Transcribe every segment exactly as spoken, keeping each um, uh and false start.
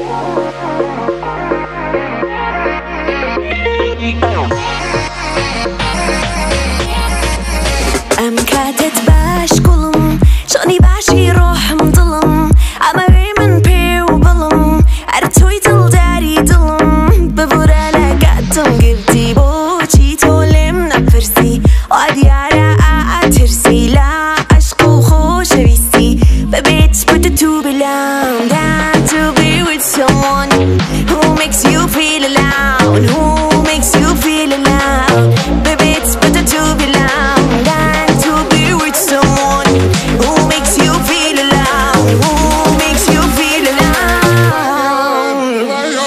Em katet baş kulum, shoni bashi rohim dilum. Ama min pe u bilum, ar toy dil dari dilum. Bevura la gatum gibti bo chi tolim nafirsi. Adiyara atirsi la aşk u khoshvisti. Babet put to belong down to be with someone who makes you feel alone, who makes you feel alone. Babet put to belong down to be with someone who makes you feel alone, who makes you feel alone.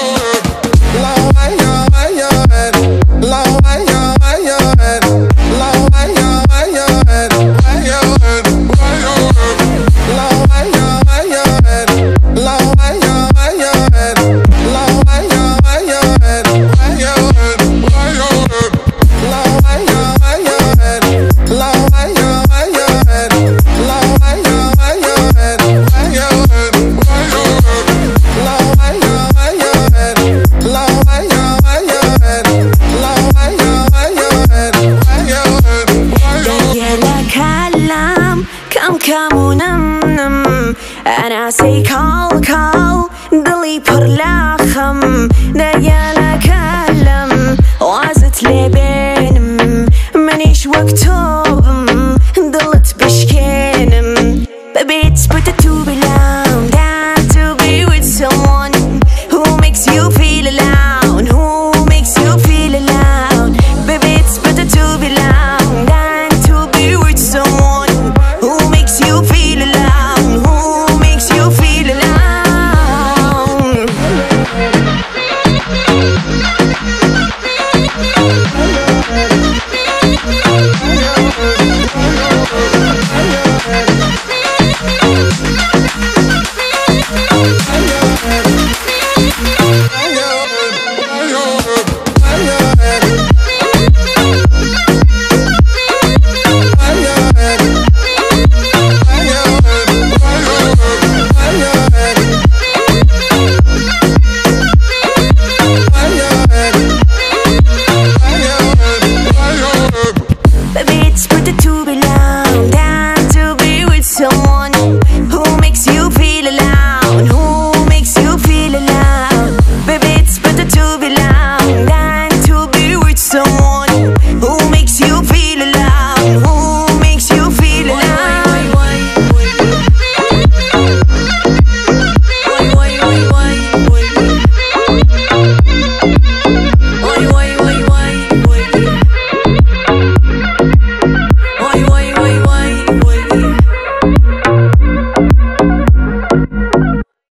Come, come, oh, num, num. And I say call, call. Dili pur la kham.